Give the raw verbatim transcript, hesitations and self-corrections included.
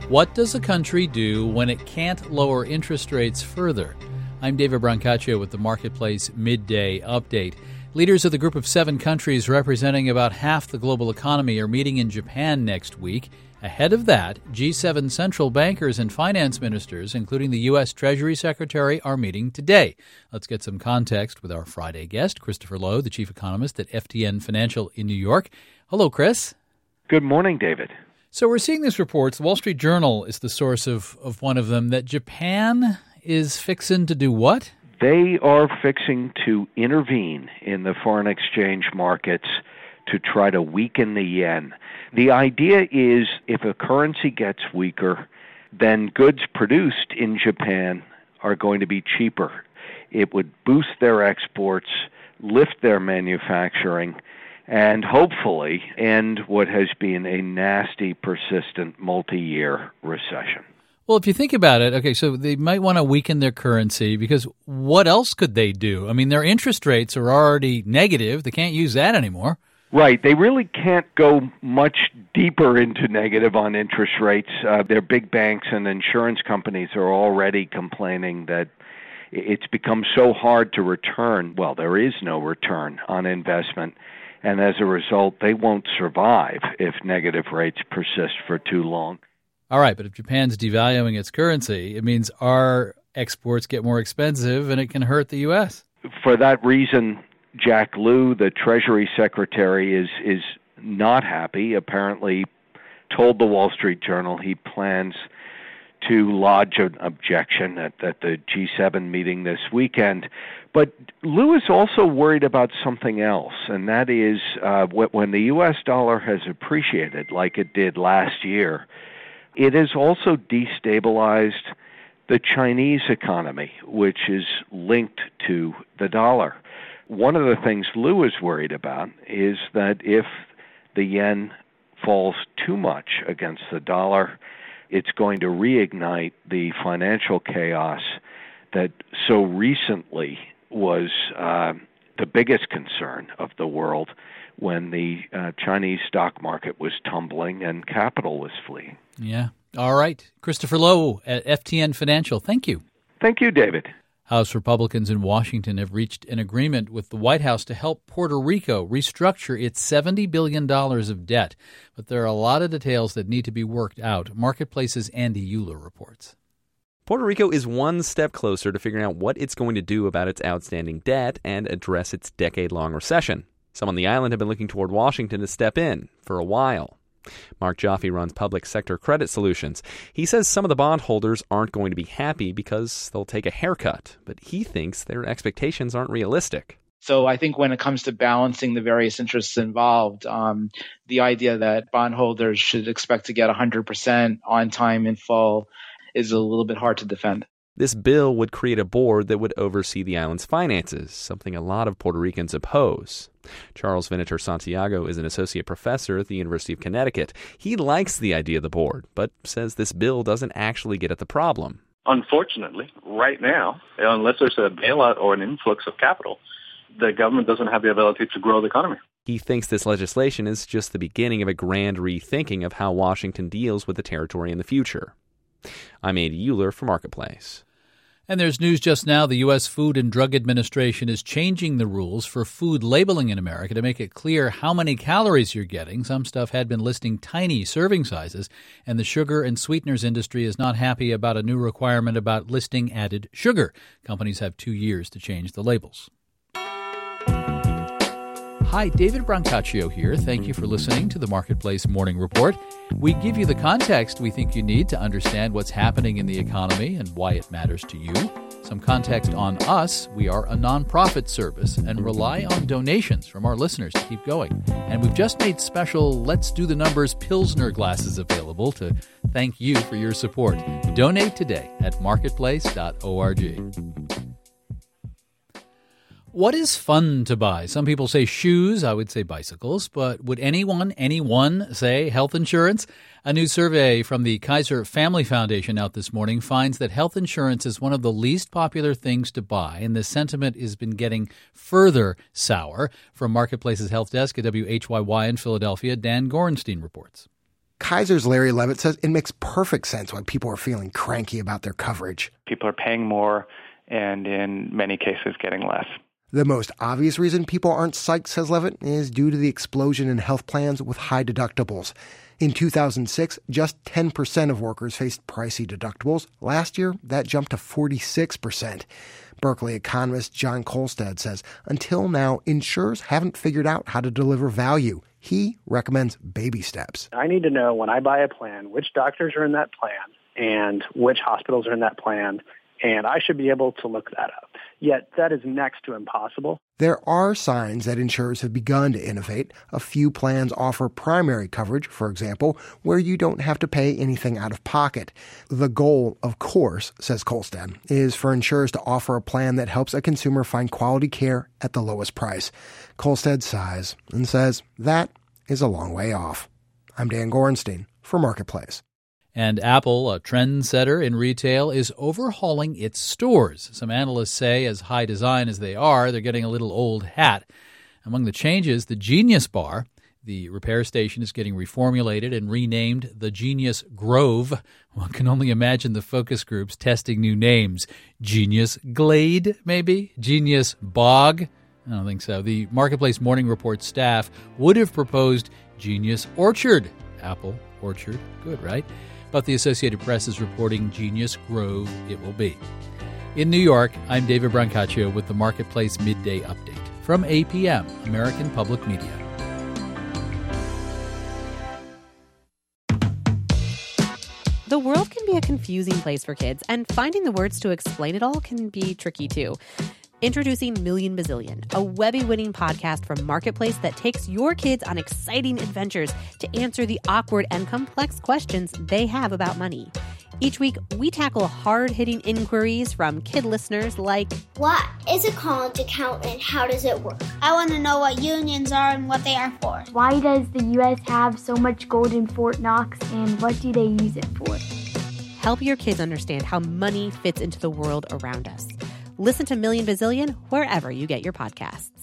What does a country do when it can't lower interest rates further? I'm David Brancaccio with the Marketplace Midday Update. Leaders of the group of seven countries representing about half the global economy are meeting in Japan next week. Ahead of that, G seven central bankers and finance ministers, including the U S. Treasury Secretary, are meeting today. Let's get some context with our Friday guest, Christopher Lowe, the chief economist at F T N Financial in New York. Hello, Chris. Good morning, David. So we're seeing these reports. The Wall Street Journal is the source of, of one of them, that Japan is fixing to do what? They are fixing to intervene in the foreign exchange markets to try to weaken the yen. The idea is if a currency gets weaker, then goods produced in Japan are going to be cheaper. It would boost their exports, lift their manufacturing, and hopefully end what has been a nasty, persistent, multi-year recession. Well, if you think about it, okay, so they might want to weaken their currency because what else could they do? I mean, their interest rates are already negative. They can't use that anymore. Right. They really can't go much deeper into negative on interest rates. Uh, their big banks and insurance companies are already complaining that it's become so hard to return. Well, there is no return on investment. And as a result, they won't survive if negative rates persist for too long. All right, but if Japan's devaluing its currency, it means our exports get more expensive and it can hurt the U S. For that reason, Jack Lew, the Treasury Secretary, is is not happy, apparently told the Wall Street Journal he plans to lodge an objection at, at the G seven meeting this weekend. But Lew is also worried about something else, and that is uh, when the U S dollar has appreciated like it did last year, it has also destabilized the Chinese economy, which is linked to the dollar. One of the things Lew is worried about is that if the yen falls too much against the dollar, it's going to reignite the financial chaos that so recently was uh, the biggest concern of the world when the uh, Chinese stock market was tumbling and capital was fleeing. Yeah. All right. Christopher Lowe at F T N Financial. Thank you. Thank you, David. House Republicans in Washington have reached an agreement with the White House to help Puerto Rico restructure its seventy billion dollars of debt. But there are a lot of details that need to be worked out. Marketplace's Andy Euler reports. Puerto Rico is one step closer to figuring out what it's going to do about its outstanding debt and address its decade-long recession. Some on the island have been looking toward Washington to step in for a while. Mark Jaffe runs Public Sector Credit Solutions. He says some of the bondholders aren't going to be happy because they'll take a haircut, but he thinks their expectations aren't realistic. So I think when it comes to balancing the various interests involved, um, the idea that bondholders should expect to get one hundred percent on time in full is a little bit hard to defend. This bill would create a board that would oversee the island's finances, something a lot of Puerto Ricans oppose. Charles Venator Santiago is an associate professor at the University of Connecticut. He likes the idea of the board, but says this bill doesn't actually get at the problem. Unfortunately, right now, unless there's a bailout or an influx of capital, the government doesn't have the ability to grow the economy. He thinks this legislation is just the beginning of a grand rethinking of how Washington deals with the territory in the future. I'm Andy Euler for Marketplace. And there's news just now. The U S. Food and Drug Administration is changing the rules for food labeling in America to make it clear how many calories you're getting. Some stuff had been listing tiny serving sizes, and the sugar and sweeteners industry is not happy about a new requirement about listing added sugar. Companies have two years to change the labels. Hi, David Brancaccio here. Thank you for listening to the Marketplace Morning Report. We give you the context we think you need to understand what's happening in the economy and why it matters to you. Some context on us. We are a nonprofit service and rely on donations from our listeners to keep going. And we've just made special Let's Do the Numbers Pilsner glasses available to thank you for your support. Donate today at marketplace dot org. What is fun to buy? Some people say shoes. I would say bicycles. But would anyone, anyone say health insurance? A new survey from the Kaiser Family Foundation out this morning finds that health insurance is one of the least popular things to buy, and the sentiment has been getting further sour. From Marketplace's Health Desk at W H Y Y in Philadelphia, Dan Gorenstein reports. Kaiser's Larry Levitt says it makes perfect sense why people are feeling cranky about their coverage. People are paying more and in many cases getting less. The most obvious reason people aren't psyched, says Levitt, is due to the explosion in health plans with high deductibles. In two thousand six, just ten percent of workers faced pricey deductibles. Last year, that jumped to forty-six percent. Berkeley economist John Kolstad says until now, insurers haven't figured out how to deliver value. He recommends baby steps. I need to know when I buy a plan, which doctors are in that plan and which hospitals are in that plan, and I should be able to look that up. Yet that is next to impossible. There are signs that insurers have begun to innovate. A few plans offer primary coverage, for example, where you don't have to pay anything out of pocket. The goal, of course, says Kolstad, is for insurers to offer a plan that helps a consumer find quality care at the lowest price. Kolstad sighs and says that is a long way off. I'm Dan Gorenstein for Marketplace. And Apple, a trendsetter in retail, is overhauling its stores. Some analysts say, as high design as they are, they're getting a little old hat. Among the changes, the Genius Bar, the repair station, is getting reformulated and renamed the Genius Grove. One can only imagine the focus groups testing new names. Genius Glade, maybe? Genius Bog? I don't think so. The Marketplace Morning Report staff would have proposed Genius Orchard. Apple Orchard. Good, right? But the Associated Press is reporting Genius Grove it will be. In New York, I'm David Brancaccio with the Marketplace Midday Update from A P M, American Public Media. The world can be a confusing place for kids, and finding the words to explain it all can be tricky too. Introducing Million Bazillion, a Webby-winning podcast from Marketplace that takes your kids on exciting adventures to answer the awkward and complex questions they have about money. Each week, we tackle hard-hitting inquiries from kid listeners like, what is a college account and how does it work? I want to know what unions are and what they are for. Why does the U S have so much gold in Fort Knox and what do they use it for? Help your kids understand how money fits into the world around us. Listen to Million Bazillion wherever you get your podcasts.